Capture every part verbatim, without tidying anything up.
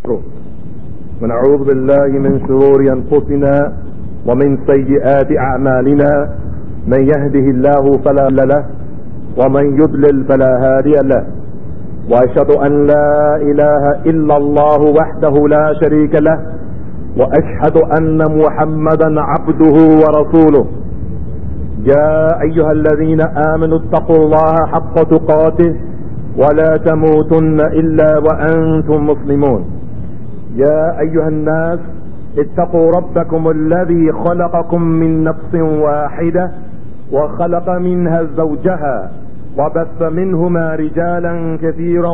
ونعوذ بالله من شرور أنفسنا ومن سيئات أعمالنا من يهده الله فلا مضل له ومن يضلل فلا هادي له وأشهد أن لا إله إلا الله وحده لا شريك له وأشهد أن محمدا عبده ورسوله. يا أيها الذين آمنوا اتقوا الله حق تقاته ولا تموتن إلا وأنتم مسلمون. يا أيها الناس اتقوا ربكم الذي خلقكم من نفس واحدة وخلق منها زوجها وبث منهما رجالا كثيرا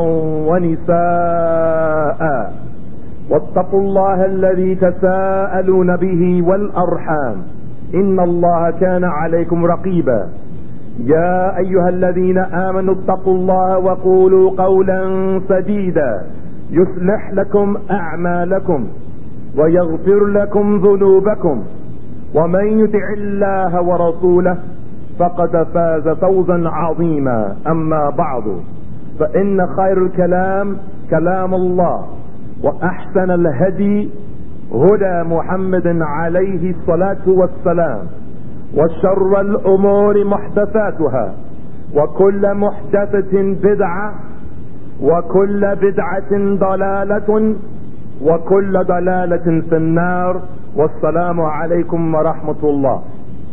ونساء واتقوا الله الذي تساءلون به والأرحام إن الله كان عليكم رقيبا. يا أيها الذين آمنوا اتقوا الله وقولوا قولا سديدا يصلح لكم أعمالكم ويغفر لكم ذنوبكم ومن يطع الله ورسوله فقد فاز فوزا عظيما. أما بعد فإن خير الكلام كلام الله وأحسن الهدي هدى محمد عليه الصلاة والسلام وشر الأمور محدثاتها وكل محدثة بدعة وكل بدعة ضلالة وكل ضلالة في النار. والسلام عليكم ورحمة الله.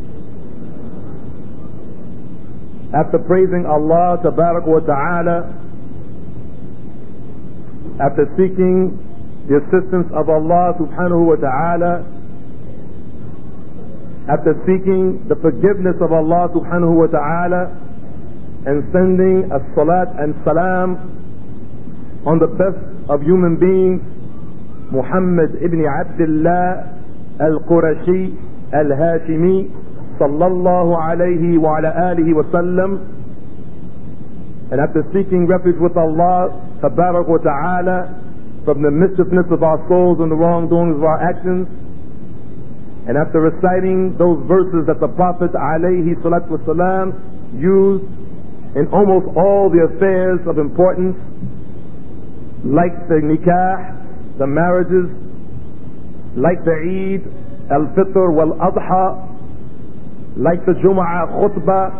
After praising Allah Tabarak wa Ta'ala, after seeking the assistance of Allah Subhanahu wa Ta'ala, after seeking the forgiveness of Allah Subhanahu wa Ta'ala, and sending a salat and salam on the best of human beings, Muhammad ibn Abdullah al-Qurashi al-Hashimi sallallahu alayhi wa ala alihi wa sallam, and after seeking refuge with Allah Tabarak wa Ta'ala from the mischievousness of our souls and the wrongdoings of our actions, and after reciting those verses that the Prophet alayhi salatu wasalam used in almost all the affairs of importance, like the nikah, the marriages, like the Eid, al-Fitr wal-Adha, like the Jum'ah khutbah,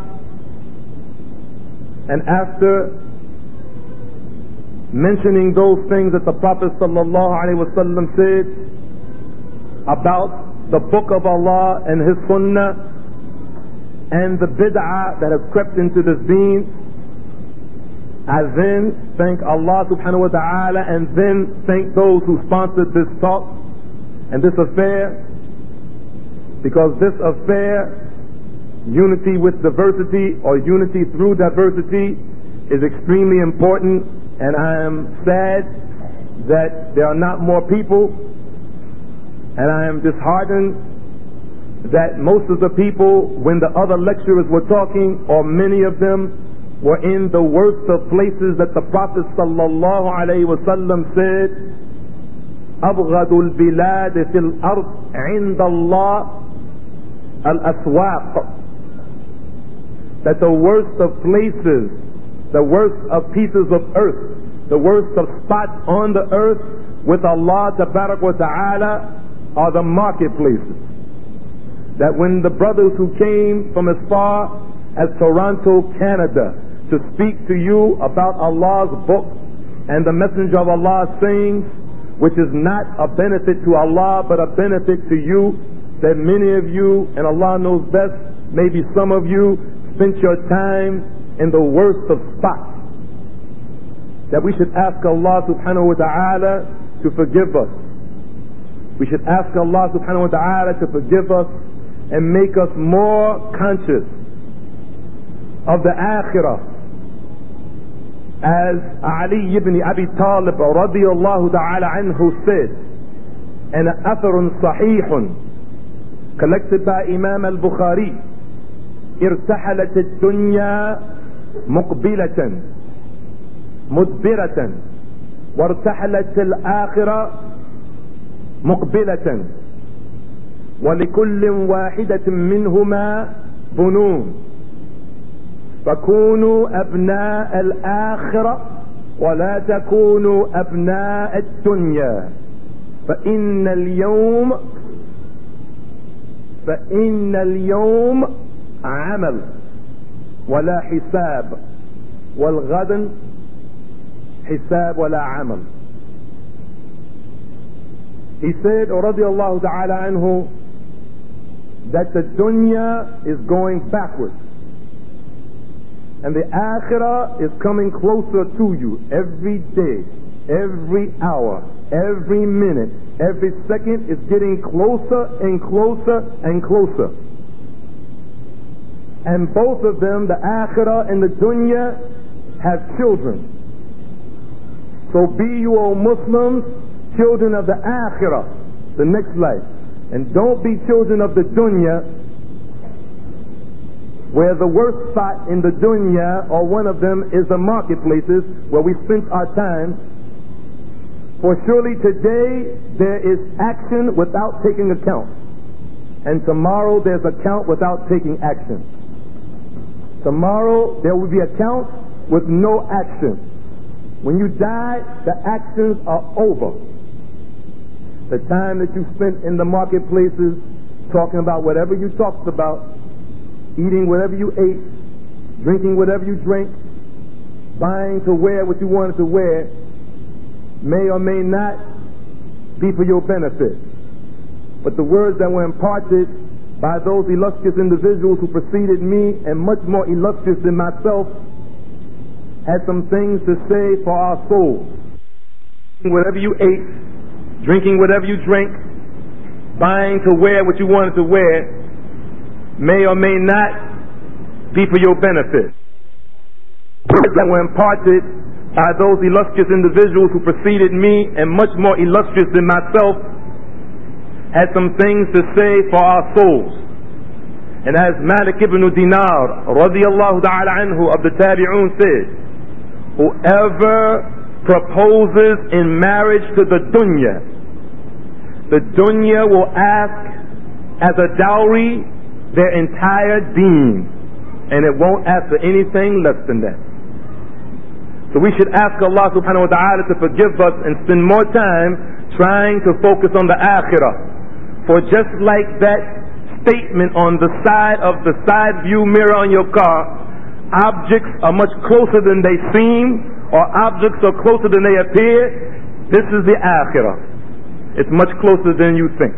and after mentioning those things that the Prophet sallallahu alaihi wasallam said about the book of Allah and His Sunnah and the bid'ah that has crept into this deen, I then thank Allah subhanahu wa ta'ala and then thank those who sponsored this talk and this affair, because this affair, unity with diversity or unity through diversity, is extremely important, and I am sad that there are not more people, and I am disheartened that most of the people, when the other lecturers were talking, or many of them, were in the worst of places that the Prophet sallallahu alayhi wa sallam said, أبغض البلاد في الأرض عند الله الأسواق, that the worst of places, the worst of pieces of earth, the worst of spots on the earth with Allah Tabarak wa Ta'ala are the marketplaces. That when the brothers who came from as far as Toronto, Canada, to speak to you about Allah's book and the Messenger of Allah's sayings, which is not a benefit to Allah but a benefit to you, that many of you, and Allah knows best, maybe some of you, spent your time in the worst of spots, that we should ask Allah subhanahu wa ta'ala to forgive us. We should ask Allah subhanahu wa ta'ala to forgive us and make us more conscious of the akhirah. As Ali ibn Abi Talib radiyallahu ta'ala anhu said, and atharun sahihun collected by Imam al-Bukhari, ارتحلت الدنيا مقبلة مدبرة وارتحلت الآخرة مقبلة ولكل واحدة منهما بنون فكونوا أبناء الآخرة ولا تكونوا أبناء الدنيا فإن اليوم فإن اليوم عمل ولا حساب والغد حساب ولا عمل. He said, radiyallahu ta'ala anhu, that the dunya is going backwards and the akhirah is coming closer to you every day, every hour, every minute, every second is getting closer and closer and closer. And both of them, the akhirah and the dunya, have children. So be you, O Muslims, children of the akhirah, the next life. And don't be children of the dunya, where the worst spot in the dunya, or one of them, is the marketplaces where we spend our time. For surely today there is action without taking account, and tomorrow there's account without taking action. Tomorrow there will be account with no action. When you die, the actions are over. The time that you spent in the marketplaces talking about whatever you talked about, eating whatever you ate, drinking whatever you drank, buying to wear what you wanted to wear, may or may not be for your benefit. But the words that were imparted by those illustrious individuals who preceded me, and much more illustrious than myself, had some things to say for our souls. Whatever you ate, drinking whatever you drank, buying to wear what you wanted to wear, may or may not be for your benefit. Words that were imparted by those illustrious individuals who preceded me, and much more illustrious than myself, had some things to say for our souls. And as Malik ibn Dinar radiyallahu ta'ala anhu of the Tabi'un said, whoever proposes in marriage to the dunya, the dunya will ask as a dowry their entire deen, and it won't ask for anything less than that. So we should ask Allah subhanahu wa ta'ala to forgive us and spend more time trying to focus on the akhirah. For just like that statement on the side of the side view mirror on your car, objects are much closer than they seem, or objects are closer than they appear. This is the akhirah. It's much closer than you think.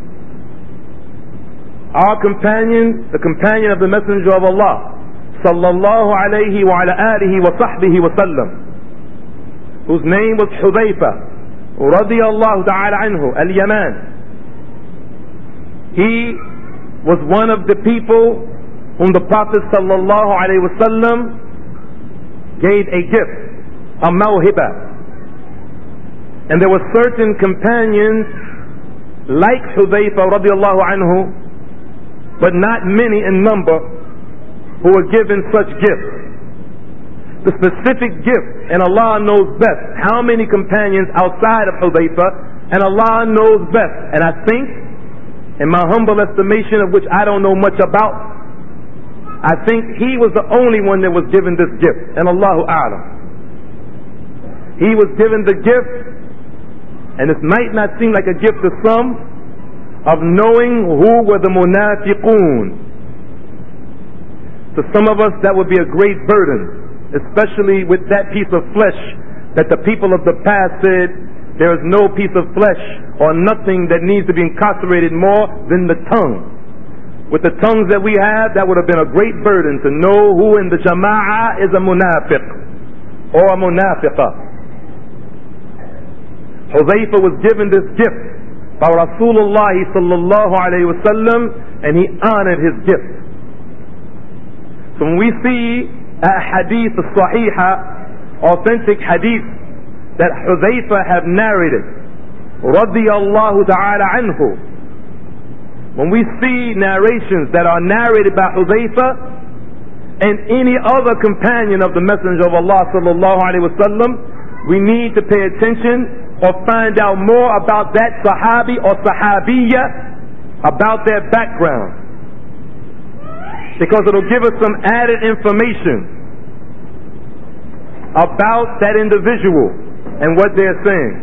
Our companion, the companion of the Messenger of Allah, sallallahu alayhi wa ala alihi wa sahbihi wa sallam, whose name was Hudayfa radiyallahu ta'ala anhu al-Yaman, he was one of the people whom the Prophet sallallahu alayhi wa sallam gave a gift, a mawhiba. And there were certain companions like Hudayfa radiyallahu anhu, but not many in number, who were given such gifts. The specific gift, and Allah knows best how many companions outside of Hudayfa, and Allah knows best. And I think, in my humble estimation, of which I don't know much about, I think he was the only one that was given this gift, and Allahu A'lam. He was given the gift, and this might not seem like a gift to some, of knowing who were the munafiqun. To some of us that would be a great burden, especially with that piece of flesh that the people of the past said, there is no piece of flesh or nothing that needs to be incarcerated more than the tongue. With the tongues that we have, that would have been a great burden to know who in the jama'ah is a munafiq or a munafiqah. Hudayfa was given this gift by Rasulullah sallallahu alayhi wa sallam, and he honored his gift. So when we see a hadith, a sahiha, authentic hadith that Hudayfa have narrated, radiyallahu ta'ala anhu, when we see narrations that are narrated by Hudayfa and any other companion of the Messenger of Allah sallallahu alaihi wasallam, we need to pay attention or find out more about that sahabi or sahabiyya, about their background, because it'll give us some added information. about that individual and what they're saying.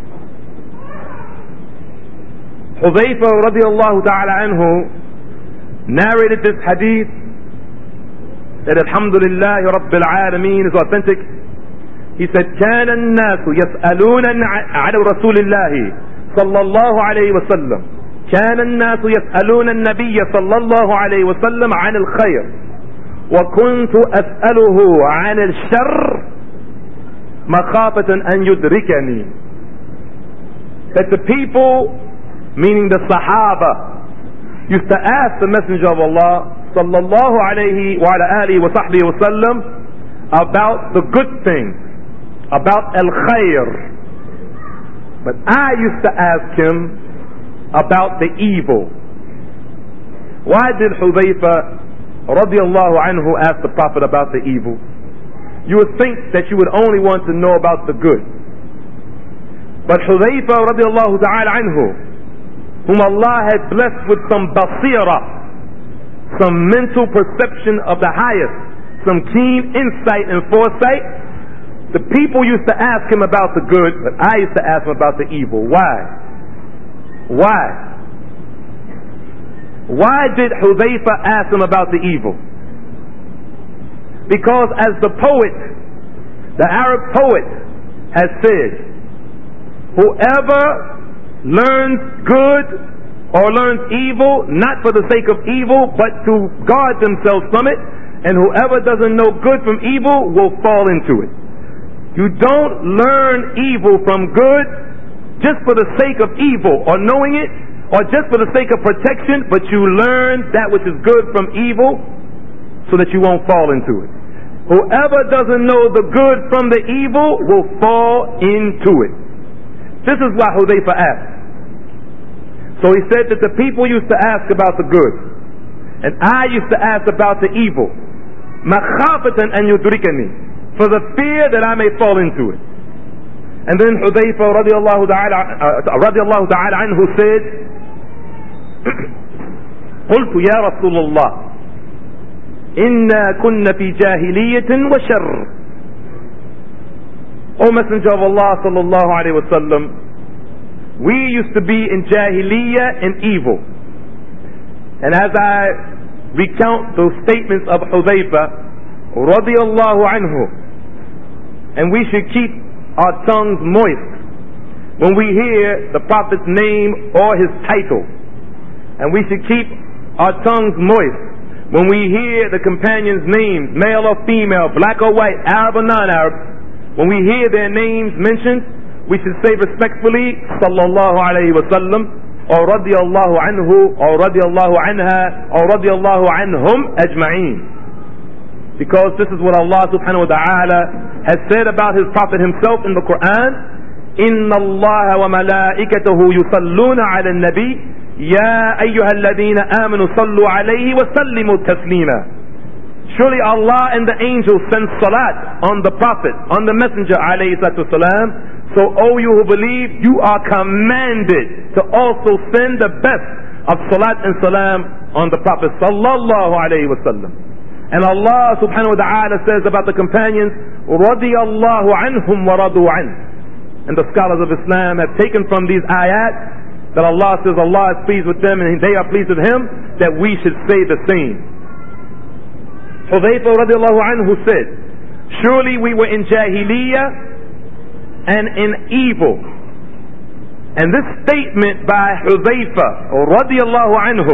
Hudhayfa radiallahu ta'ala anhu narrated this hadith that Alhamdulillah Rabbil Alameen is authentic. He said, كان الناس يسألون عن رسول الله صلى الله عليه وسلم كان الناس يسألون النبي صلى الله عليه وسلم عن الخير وكنت أسأله عن الشر مخافة أن يدركني. That the people, meaning the Sahaba, used to ask the Messenger of Allah sallallahu alayhi wa ala alihi wa sahbihi wa sallam about the good things, about al-khair. But I used to ask him about the evil. Why did Hudhayfa radiallahu anhu ask the Prophet about the evil? You would think that you would only want to know about the good. But Hudhayfa radiallahu ta'ala anhu, whom Allah had blessed with some basira, some mental perception of the highest, some keen insight and foresight, the people used to ask him about the good, but I used to ask him about the evil. Why? Why? Why did Hudhayfa ask him about the evil? Because as the poet, the Arab poet has said, whoever learns good or learns evil, not for the sake of evil, but to guard themselves from it, and whoever doesn't know good from evil will fall into it. You don't learn evil from good just for the sake of evil or knowing it, or just for the sake of protection, but you learn that which is good from evil so that you won't fall into it. Whoever doesn't know the good from the evil will fall into it. This is why Hudhayfa asked. So he said that the people used to ask about the good, and I used to ask about the evil, makhafatan an yudrikani, for the fear that I may fall into it. And then Hudhayfa radiallahu ta'ala radiallahu ta'ala anhu said, قلت يا رسول الله إنا كنا في جاهلية وشر. O Messenger of Allah sallallahu alayhi wa sallam, we used to be in Jahiliyyah and evil. And as I recount those statements of Hudhayfa radiallahu anhu, and we should keep our tongues moist when we hear the Prophet's name or his title, and we should keep our tongues moist when we hear the companions' names, male or female, black or white, Arab or non-Arab. When we hear their names mentioned, we should say respectfully, sallallahu alayhi wa sallam, or radiyallahu anhu, or radiyallahu anha, or radiyallahu anhum ajma'een. Because this is what Allah subhanahu wa ta'ala has said about His Prophet himself in the Quran. Inna Allah wa malaikatahu yusalluna ala nabi, ya ayyuha alladhina amanu sallu alayhi wa sallimu taslima. Surely Allah and the angels send salat on the Prophet, on the Messenger alayhi salatu wasalam. So, O you who believe, you are commanded to also send the best of salat and salam on the Prophet sallallahu alayhi wa sallam. And Allah subhanahu wa ta'ala says about the companions, radiyallahu anhum wa radu an. And the scholars of Islam have taken from these ayat that Allah says Allah is pleased with them and they are pleased with Him, that we should say the same. Hudhayfa radiallahu anhu said, surely we were in Jahiliyyah and in evil. And this statement by Hudhayfa radiallahu anhu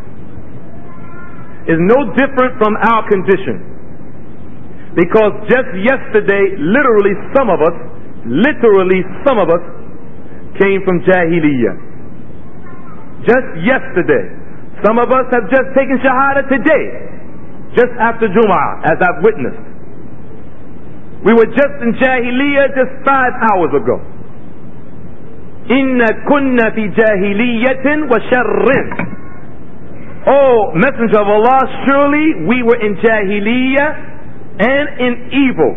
is no different from our condition. Because just yesterday, literally some of us, literally some of us came from Jahiliyyah. Just yesterday. Some of us have just taken Shahada today, just after Jum'ah, as I've witnessed. We were just in Jahiliyyah just five hours ago. Inna kunna fi jahiliyyatin wa sharrin. Oh, Messenger of Allah, surely we were in Jahiliyyah and in evil.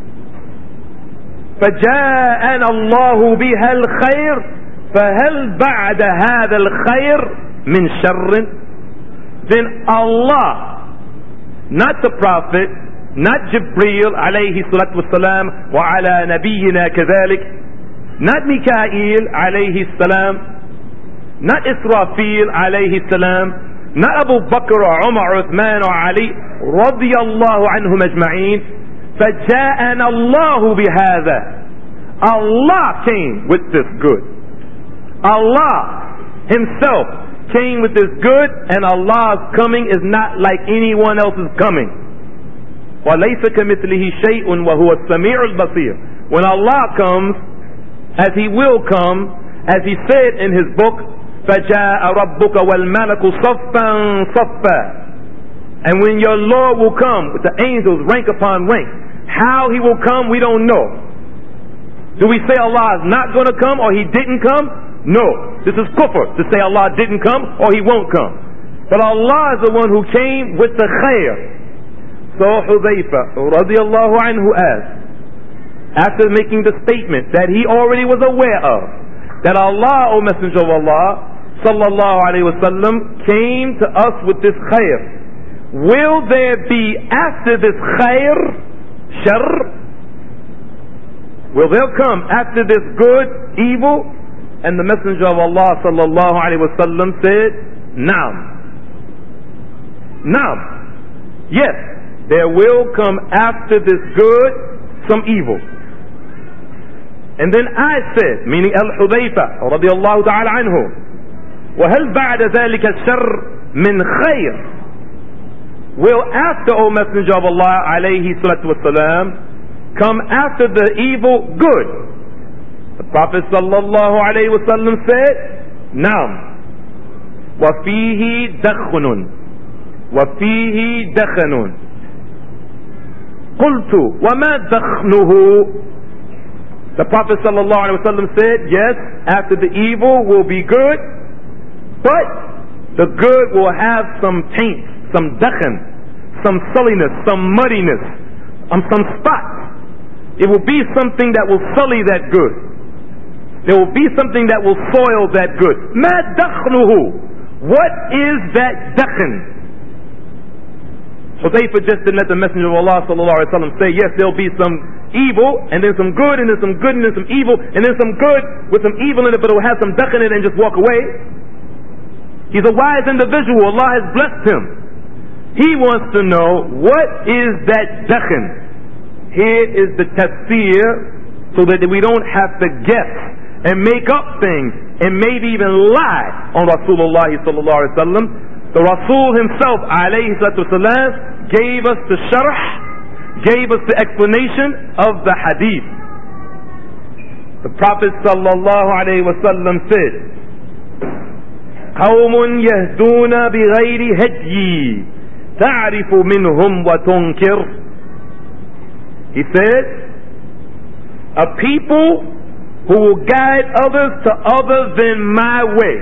فجاءنا الله بها الخير فهل بعد هذا الخير من شر. Then Allah, not the Prophet, not Jibreel alayhi salatu wasalam wa ala nabiyyina kadhalik, not Mikael alayhi salam, not Israfil alayhi salam, not Abu Bakr or Umar or Uthman or Ali radiyallahu anhum ajma'een. فَجَاءَنَا اللَّهُ بِهَذَا. Allah came with this good. Allah Himself came with this good, and Allah's coming is not like anyone else's coming. وَلَيْسَ كَمِثْلِهِ شَيْءٌ وَهُوَ السَّمِيعُ الْبَصِيرُ. When Allah comes, as He will come, as He said in His book, فَجَاءَ رَبُّكَ وَالْمَلَكُ صَفًّا صَفًّا. And when your Lord will come with the angels rank upon rank, how He will come we don't know. Do we say Allah is not going to come or He didn't come? No. This is kufr to say Allah didn't come or He won't come. But Allah is the one who came with the khair. So Hudhayfa radiyallahu anhu asked, after making the statement that he already was aware of, that Allah, O Messenger of Allah sallallahu alayhi wa sallam, came to us with this khair, will there be after this khair shar? Will there come after this good evil? And the Messenger of Allah sallallahu alayhi wa sallam said, Naam. Naam. Yes, there will come after this good some evil. And then I said, meaning Al-Hudayfa radiyallahu ta'ala anhu, وَهَلْ بَعْدَ ذَلِكَ الشَّرِّ مِنْ خَيْرٍ? Will after, O Messenger of Allah alayhi salatu wasalam, come after the evil good? The Prophet sallallahu alayhi wasallam said, Naam. وَفِيهِ دَخْنٌ وَفِيهِ دَخَنٌ. قُلْتُ وَمَا دَخْنُهُ? The Prophet sallallahu alayhi wasallam said, yes, after the evil will be good, but the good will have some taint, some dakhan, some sulliness, some muddiness, um, some spots. It will be something that will sully that good. There will be something that will soil that good. Ma dakhnuhu. What is that dakhan? Hudayfa just didn't let the Messenger of Allah sallallahu alaihi wasallam say, yes, there'll be some evil, and then some good, and then some good, and then some evil, and then some good with some evil in it, but it will have some dakhan in it, and just walk away. He's a wise individual. Allah has blessed him. He wants to know, what is that dakhan? Here is the tafsir, so that we don't have to guess and make up things and maybe even lie on Rasulullah sallallahu alaihi wasallam. The Rasul himself alayhi salatu wasalam gave us the sharh, gave us the explanation of the hadith. The Prophet sallallahu alayhi wasallam said, قوم يهدون بغير هدي تعرف منهم وتنكر. He said, a people who will guide others to other than my way.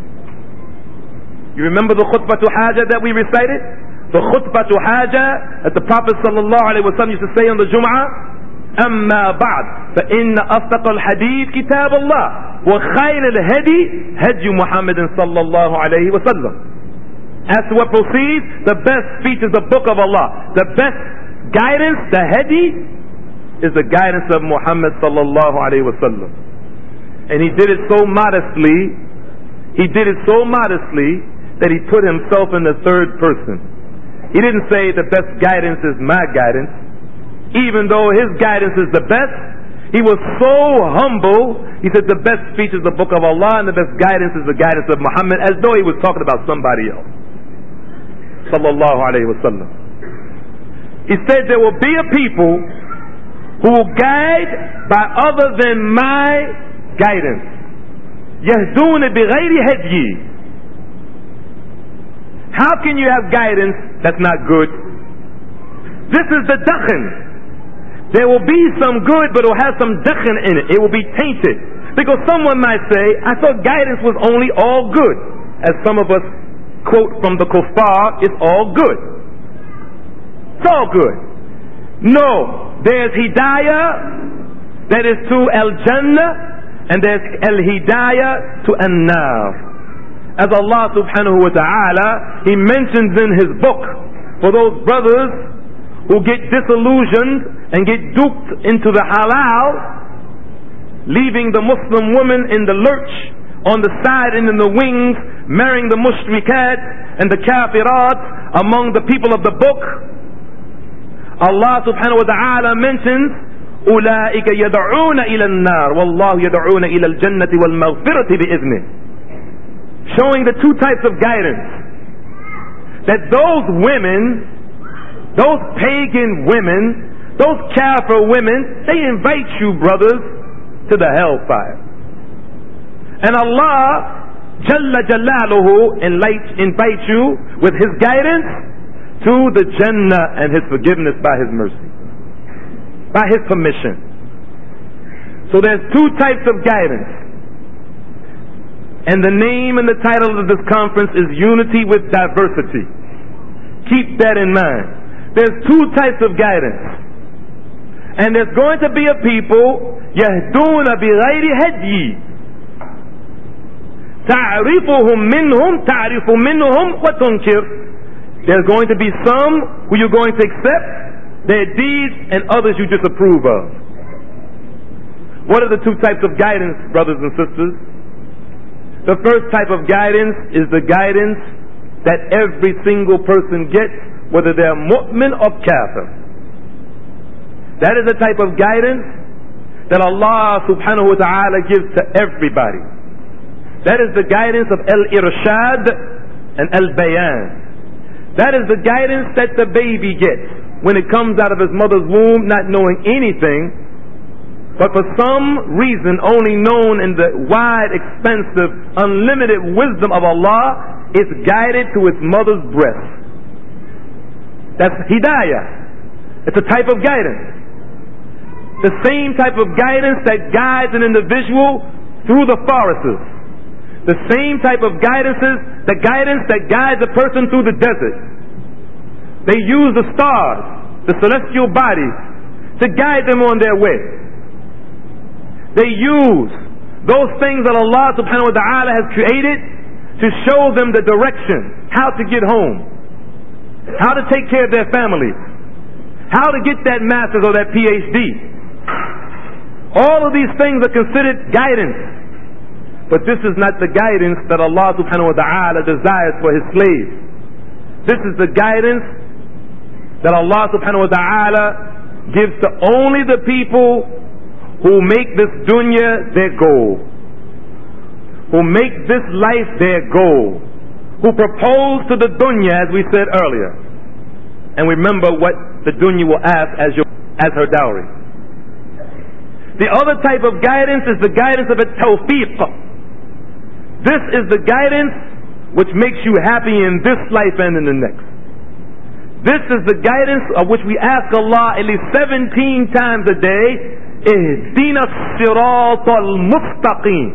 You remember the khutbatu haja that we recited? The khutbatu haja that the Prophet sallallahu alaihi wasallam used to say on the Jum'ah. أما بعد فإن أصدق الحديث كتاب الله وخير الهدي هدي محمد صلى الله عليه وسلم. As to what proceeds, the best speech is the book of Allah. The best guidance, the hadi, is the guidance of Muhammad sallallahu alaihi wasallam. And he did it so modestly, he did it so modestly that he put himself in the third person. He didn't say the best guidance is my guidance, even though his guidance is the best. He was so humble, he said the best speech is the book of Allah and the best guidance is the guidance of Muhammad, as though he was talking about somebody else. Sallallahu alayhi wa sallam. He said there will be a people who will guide by other than my guidance. يهدون بغير هدي. How can you have guidance that's not good? This is the dakhan. There will be some good, but it will have some dakhan in it. It will be tainted. Because someone might say, I thought guidance was only all good. As some of us quote from the kuffar, it's all good. It's all good. No, there's hidayah that is to al-jannah, and there's al-hidayah to an-nar. As Allah subhanahu wa ta'ala, He mentions in His book, for those brothers who get disillusioned and get duped into the halal, leaving the Muslim woman in the lurch, on the side and in the wings, marrying the mushrikat and the kafirat among the people of the book. Allah subhanahu wa ta'ala mentions, أولئك يدعون إلى النار والله يدعون إلى الجنة والمغفرة بإذنه, showing the two types of guidance. That those women, those pagan women, those kafir women, they invite you, brothers, to the hellfire. And Allah Jalla Jalaluhu invites you with His guidance to the Jannah and His forgiveness by His mercy, by His permission. So there's two types of guidance. And the name and the title of this conference is Unity with Diversity. Keep that in mind. There's two types of guidance. And there's going to be a people, يَهْدُونَ بِغَيْرِ هَدْيِ, تَعْرِفُهُمْ مِنْهُمْ تَعْرِفُ مِنْهُمْ وَتُنْكِرُ. There's going to be some who you're going to accept their deeds and others you disapprove of. What are the two types of guidance, brothers and sisters? The first type of guidance is the guidance that every single person gets, whether they're mu'min or kafir. That is the type of guidance that Allah subhanahu wa ta'ala gives to everybody. That is the guidance of al-irshad and al-bayan. That is the guidance that the baby gets when it comes out of his mother's womb, not knowing anything, but for some reason only known in the wide, expansive, unlimited wisdom of Allah, it's guided to its mother's breast. That's hidayah. It's a type of guidance. The same type of guidance that guides an individual through the forests. The same type of guidances, the guidance that guides a person through the desert. They use the stars, the celestial bodies, to guide them on their way. They use those things that Allah subhanahu wa ta'ala has created to show them the direction, how to get home, how to take care of their families, how to get that master's or that P H D. All of these things are considered guidance. But this is not the guidance that Allah subhanahu wa ta'ala desires for His slaves. This is the guidance that Allah subhanahu wa ta'ala gives to only the people who make this dunya their goal, who make this life their goal, who propose to the dunya, as we said earlier. And remember what the dunya will ask as, your, as her dowry. The other type of guidance is the guidance of a tawfiq. This is the guidance which makes you happy in this life and in the next. This is the guidance of which we ask Allah at least seventeen times a day, Ihdina as-sirat al-mustaqim.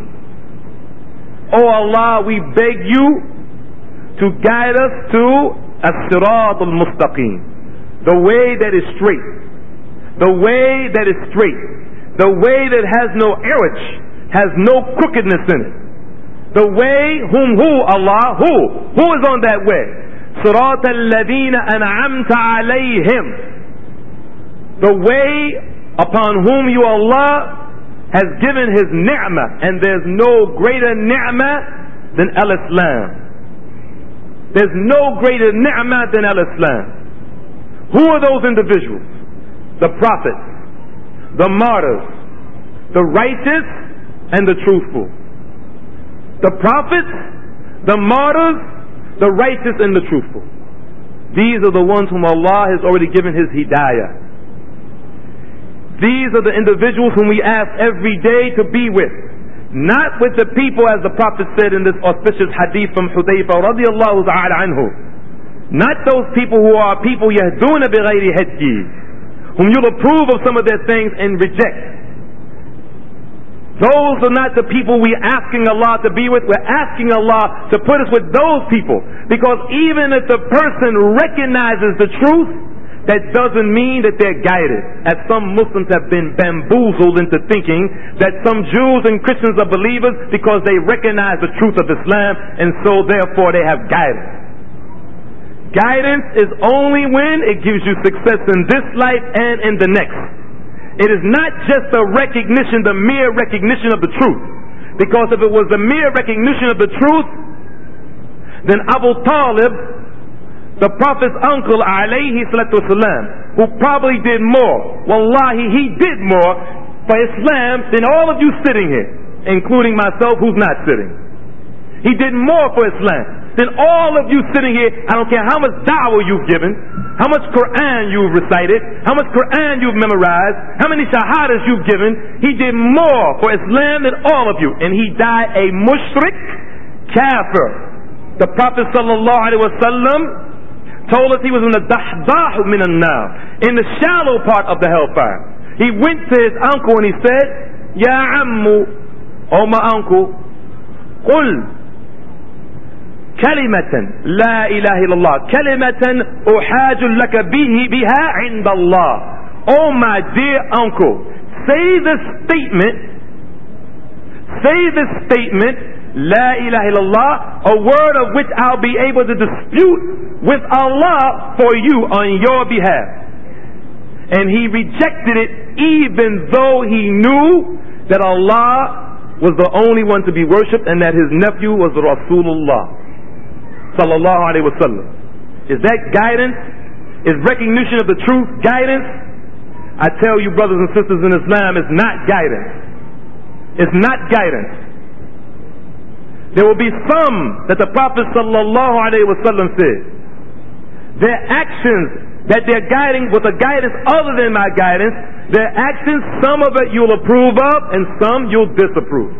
Oh Allah, we beg you to guide us to as-sirat al-mustaqim, the way that is straight, the way that is straight, the way that has no error, has no crookedness in it. The way, whom who, Allah, who? Who is on that way? Sirat al-ladina an'amta alayhim. The way upon whom you, Allah, has given His ni'mah. And there's no greater ni'mah than al-Islam. There's no greater ni'mah than al-Islam. Who are those individuals? The prophets, the martyrs, the righteous, and the truthful. The prophets, the martyrs, the righteous, and the truthful. These are the ones whom Allah has already given His hidayah. These are the individuals whom we ask every day to be with. Not with the people, as the Prophet said in this auspicious hadith from Hudayfa radiallahu ta'ala anhu. Not those people who are people yahduna bighayri hadyi, whom you'll approve of some of their things and reject. Those are not the people we're asking Allah to be with. We're asking Allah to put us with those people. Because even if the person recognizes the truth, that doesn't mean that they're guided. As some Muslims have been bamboozled into thinking that some Jews and Christians are believers because they recognize the truth of Islam, and so therefore they have guidance. Guidance is only when it gives you success in this life and in the next. It is not just a recognition, the mere recognition of the truth. Because if it was the mere recognition of the truth, then Abu Talib, the Prophet's uncle, alayhi salatu wasalam, who probably did more, wallahi, he did more for Islam than all of you sitting here, including myself who's not sitting. He did more for Islam than all of you sitting here. I don't care how much da'wah you've given, how much Quran you've recited, how much Quran you've memorized, how many shahadas you've given. He did more for Islam than all of you. And he died a mushrik, kafir. The Prophet sallallahu alaihi wasallam told us he was in the dahdah min an-nar, in the shallow part of the hellfire. He went to his uncle and he said, Ya ammu, oh my uncle, qul كلمة لا إله إلا الله كلمة أحاج لك به بها عند الله. Oh my dear uncle, say this statement, say this statement, لا إله إلا الله, a word of which I'll be able to dispute with Allah for you on your behalf. And he rejected it even though he knew that Allah was the only one to be worshipped and that his nephew was Rasulullah sallallahu alaihi wasallam. Is that guidance? Is recognition of the truth guidance? I tell you, brothers and sisters in Islam, it's not guidance. It's not guidance. There will be some that the Prophet sallallahu alaihi wasallam said, their actions that they're guiding with a guidance other than my guidance, their actions, some of it you'll approve of and some you'll disapprove.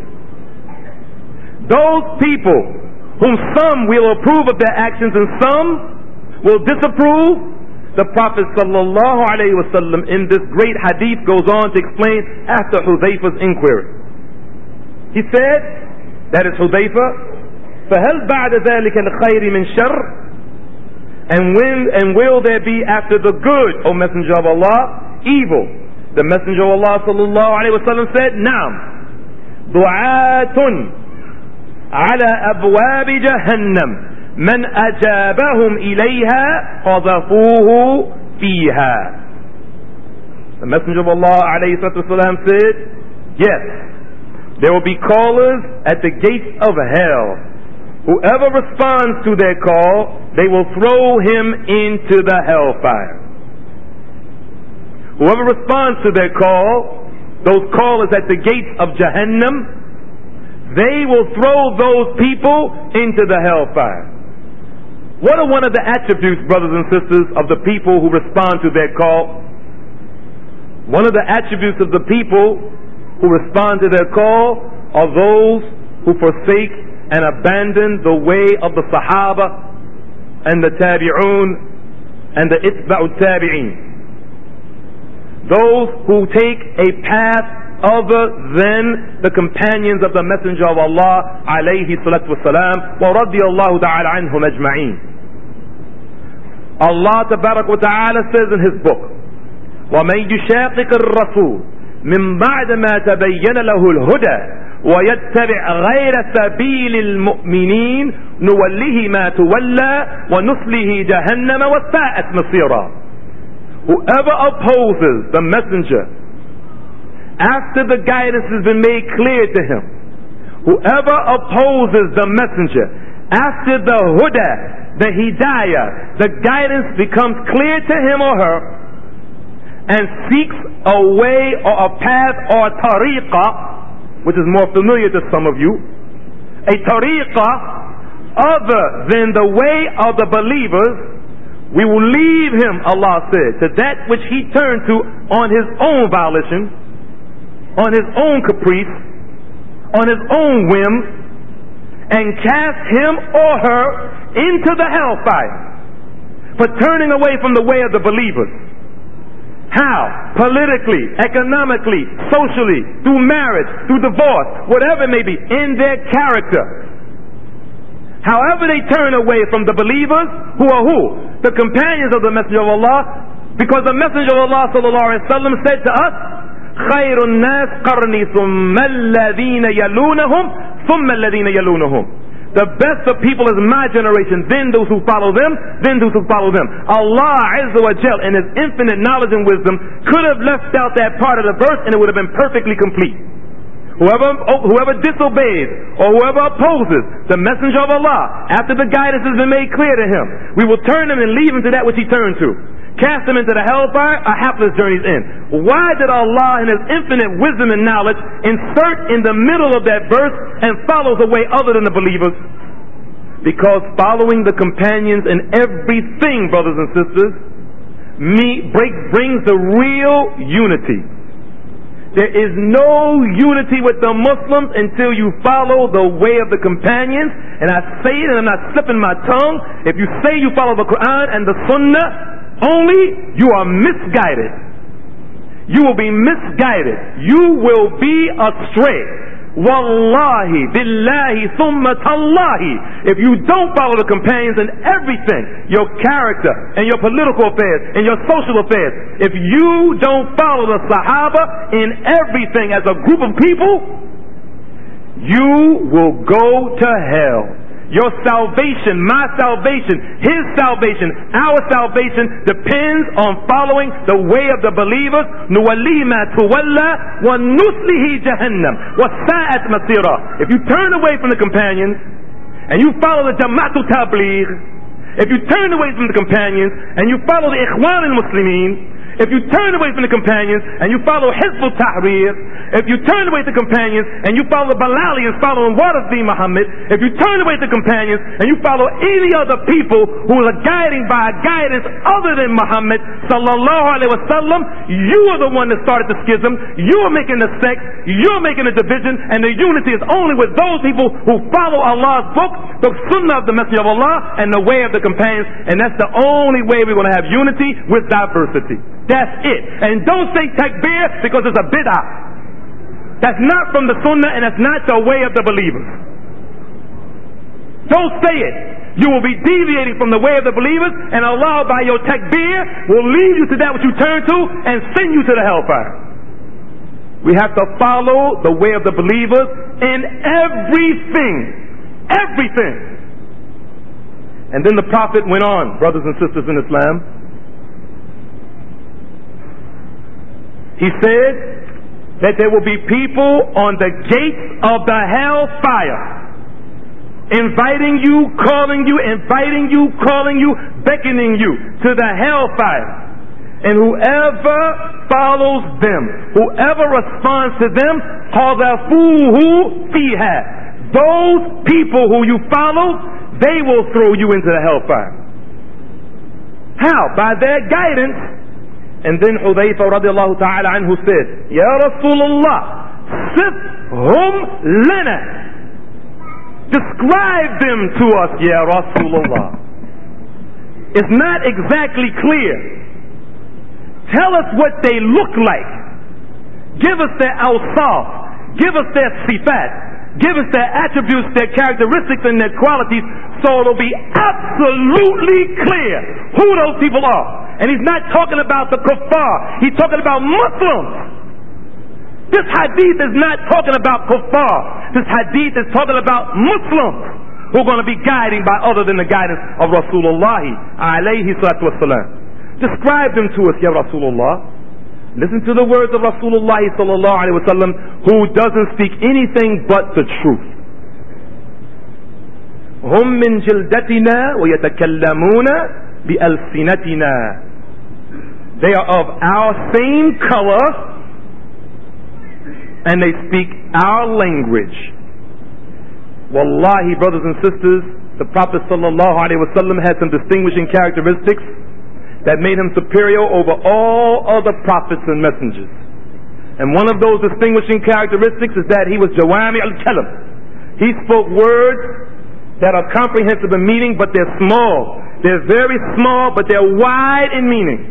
Those people whom some will approve of their actions and some will disapprove, the Prophet sallallahu alaihi wasallam in this great hadith goes on to explain after Hudayfa's inquiry. He said, that is Hudayfa, فَهَلْ بَعْدَ ذَلِكَ الْخَيْرِ مِنْ شَرٍّ, and when and will there be after the good, O Messenger of Allah, evil? The Messenger of Allah sallallahu alaihi wasallam said, نعم دعاة على أبواب جهنم من أجابهم إليها قذفوه فيها. The Messenger of Allah alayhi salatu wasalam said, yes, there will be callers at the gates of hell. Whoever responds to their call, they will throw him into the hellfire. Whoever responds to their call, those callers at the gates of Jahannam, they will throw those people into the hellfire. What are one of the attributes, brothers and sisters, of the people who respond to their call? One of the attributes of the people who respond to their call are those who forsake and abandon the way of the Sahaba and the Tabi'un and the Itba'u Tabi'in. Those who take a path other than the companions of the Messenger of Allah alayhi salatu wasalam wa radiyallahu ta'ala anhum ajma'in. Allah tabarak wa ta'ala says in his book, وَمَنْ يُشَاقِقِ الرَّسُولِ مِنْ بَعْدَ مَا تَبَيَّنَ لَهُ الْهُدَى وَيَتَّبِعْ غَيْرَ سَبِيلِ الْمُؤْمِنِينَ نُوَلِّهِ مَا تُوَلَّى وَنُصْلِهِ جَهَنَّمَ وَسَاءَتْ مَصِيرًا. Whoever opposes the Messenger after the guidance has been made clear to him, whoever opposes the Messenger after the huda, the hidayah, the guidance becomes clear to him or her, and seeks a way or a path or a tariqah, which is more familiar to some of you, a tariqah other than the way of the believers, we will leave him, Allah said, to that which he turned to on his own volition, on his own caprice, on his own whim, and cast him or her into the hellfire for turning away from the way of the believers. How? Politically, economically, socially, through marriage, through divorce, whatever it may be, in their character. However they turn away from the believers, who are who? The companions of the Messenger of Allah, because the Messenger of Allah sallallahu alaihi wasallam said to us, خير الناس قرني ثم الذين يلونهم ثم الذين يلونهم. The best of people is my generation, then those who follow them, then those who follow them. Allah Azza wa Jal, in His infinite knowledge and wisdom, could have left out that part of the verse and it would have been perfectly complete. Whoever, whoever disobeys or whoever opposes the messenger of Allah after the guidance has been made clear to him, we will turn him and leave him to that which he turned to. Cast him into the hellfire, a hapless journey's end. Why did Allah in His infinite wisdom and knowledge insert in the middle of that verse and follow the way other than the believers? Because following the companions in everything, brothers and sisters, me, break, brings the real unity. There is no unity with the Muslims until you follow the way of the companions. And I say it and I'm not slipping my tongue. If you say you follow the Quran and the Sunnah only, you are misguided. You will be misguided. You will be astray. Wallahi, billahi, thumma tallahi. If you don't follow the companions in everything, your character and your political affairs and your social affairs, if you don't follow the Sahaba in everything as a group of people, you will go to hell. Your salvation, my salvation, his salvation, our salvation depends on following the way of the believers. نُوَلِّي مَا تُوَلَّى وَنُسْلِهِ جَهَنَّمْ وَسَاءَتْ مَصِيرًا. If you turn away from the companions and you follow the Jama'atul Tabligh, if you turn away from the companions and you follow the Ikhwan al-Muslimin, if you turn away from the companions and you follow Hizb al-Tahrir, if you turn away from the companions and you follow the Balalians following Waradi Muhammad, if you turn away from the companions and you follow any other people who are guiding by guidance other than Muhammad sallallahu alaihi wasallam, you are the one that started the schism, you are making the sect, you're making the division, and the unity is only with those people who follow Allah's book, the Sunnah of the Messenger of Allah, and the way of the companions, and that's the only way we're going to have unity with diversity. That's it. And don't say takbir because it's a bid'ah. That's not from the Sunnah and that's not the way of the believers. Don't say it. You will be deviating from the way of the believers, and Allah by your takbir will lead you to that which you turn to and send you to the hellfire. We have to follow the way of the believers in everything. Everything. And then the Prophet went on, brothers and sisters in Islam. He said that there will be people on the gates of the hellfire, inviting you, calling you, inviting you, calling you, beckoning you to the hellfire. And whoever follows them, whoever responds to them, قَذَفُوهُ فِيهَا. Those people who you follow, they will throw you into the hellfire. How? By their guidance. And then Hudayfa radiallahu ta'ala anhu said, Ya Rasulullah, sifhum lana. Describe them to us, Ya Rasulullah. It's not exactly clear. Tell us what they look like. Give us their awsaf. Give us their sifat. Give us their attributes, their characteristics, and their qualities, so it'll be absolutely clear who those people are. And he's not talking about the kuffar. He's talking about Muslims. This hadith is not talking about kuffar. This hadith is talking about Muslims who are going to be guiding by other than the guidance of Rasulullah alayhi salatu wasalam. Describe them to us, Ya Rasulullah. Listen to the words of Rasulullah sallallahu alayhi wasallam, who doesn't speak anything but the truth. Hum min jildatina wa yatakallamuna bi alsinatina. They are of our same color and they speak our language. Wallahi, brothers and sisters, the Prophet sallallahu alaihi wasallam had some distinguishing characteristics that made him superior over all other prophets and messengers. And one of those distinguishing characteristics is that he was jawami al-kalam. He spoke words that are comprehensive in meaning, but they're small. They're very small, but they're wide in meaning.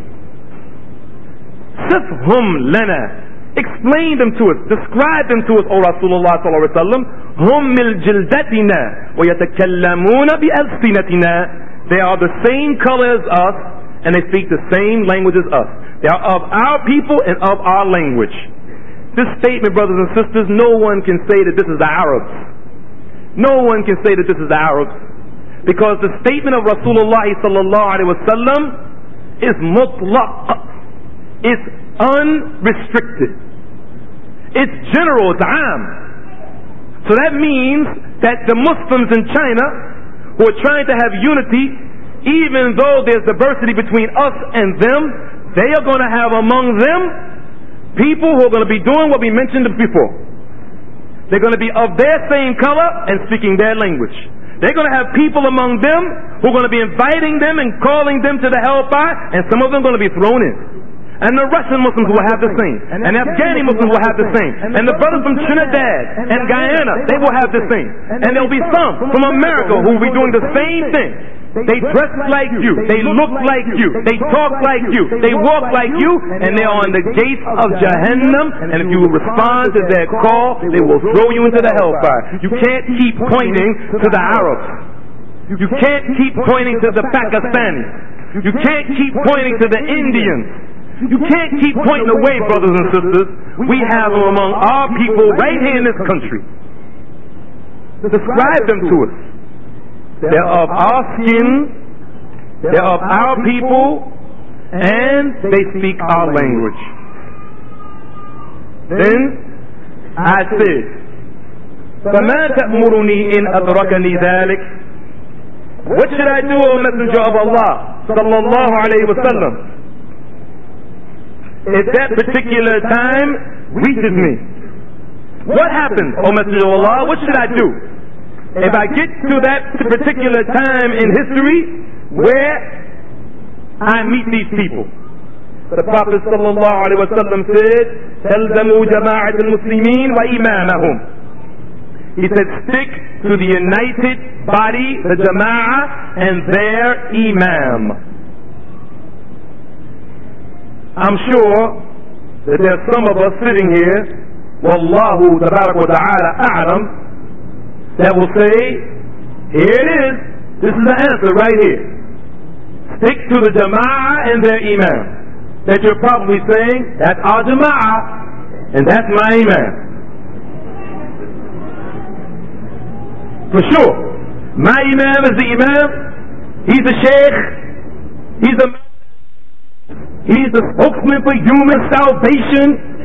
Sifhum lana. Explain them to us. Describe them to us, O Rasulullah sallallahu alaihi wasallam. Hum mil jildatina wa yatakallamuna bi alsinatina. They are the same color as us, and they speak the same language as us. They are of our people and of our language. This statement, brothers and sisters, no one can say that this is the Arabs. no one can say that this is the Arabs, because the statement of Rasulullah sallallahu alaihi wasallam is mutlaq, it's unrestricted, it's general, it's am. So that means that the Muslims in China who are trying to have unity, even though there's diversity between us and them, they are going to have among them people who are going to be doing what we mentioned before. They're going to be of their same color and speaking their language. They're going to have people among them who are going to be inviting them and calling them to the hellfire, and some of them are going to be thrown in. And the Russian Muslims will have the same. And the Afghani Muslims will have the same. And the brothers from Trinidad and Guyana, they will have the same. And there will be some from America who will be doing the same thing. They dress like you, they look like you, they talk like you, they walk like you, and they are on the gates of Jahannam, and if you respond to their call, they will throw you into the hellfire. You can't keep pointing to the Arabs. You can't keep pointing to the Pakistanis. You can't keep pointing to the Indians. You can't keep pointing away, brothers and sisters. We have them among our people right here in this country. Describe them to us. They're of our skin, they're of our people, and they speak our language. Then I said, فَمَا تَأْمُرُنِي إِنْ أَدْرَكَنِي ذَلِكَ? What should I do, O Messenger of Allah sallallahu alayhi wa sallam, if that particular time reaches me? What happens, O Messenger of Allah? What should I do if I get to that particular time in history where I meet these people? The Prophet sallallahu alaihi wasallam said, "Talzamu jama'at al-muslimin wa imamahum." He said, stick to the united body, the jama'ah, and their imam. I'm sure that there are some of us sitting here, wallahu tabarak wa ta'ala a'lam, that will say, here it is, this is the answer right here. Stick to the jama'ah and their imam. That you're probably saying, that's our jama'ah, and that's my imam. For sure. My imam is the imam, he's the sheikh, he's the he's the spokesman for human salvation.